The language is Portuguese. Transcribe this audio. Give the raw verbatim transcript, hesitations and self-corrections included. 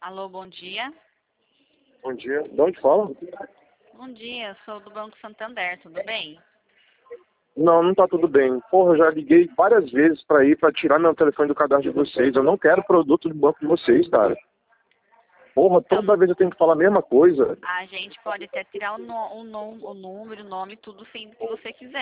Alô, bom dia. Bom dia. De onde fala? Bom dia, sou do Banco Santander, tudo bem? Não, não tá tudo bem. Porra, eu já liguei várias vezes pra ir pra tirar meu telefone do cadastro de vocês. Eu não quero produto do banco de vocês, cara. Porra, Então, toda vez eu tenho que falar a mesma coisa. a gente pode até tirar o, no, o, nom- o número, o nome, tudo sim, que você quiser.